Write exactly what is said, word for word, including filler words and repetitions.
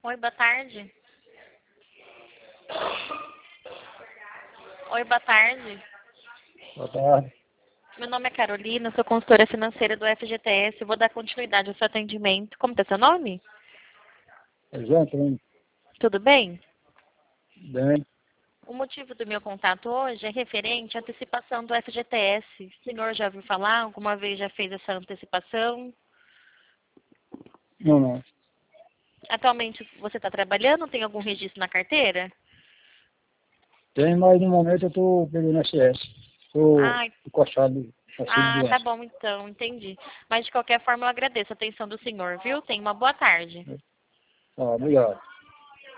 Oi, boa tarde. Oi, boa tarde. Boa tarde. Meu nome é Carolina, sou consultora financeira do F G T S. Vou dar continuidade ao seu atendimento. Como está seu nome? É João Antônio. Tudo bem? Bem, O motivo do meu contato hoje é referente à antecipação do F G T S. O senhor já ouviu falar? Alguma vez já fez essa antecipação? não, não. Atualmente você está trabalhando? Tem algum registro na carteira? Tem, mas no momento eu estou pelo I N S S. Estou Ah, encostado no auxílio de ah, tá doença. bom então, entendi. Mas de qualquer forma eu agradeço a atenção do senhor, viu? Tenha uma boa tarde. Tá, obrigado.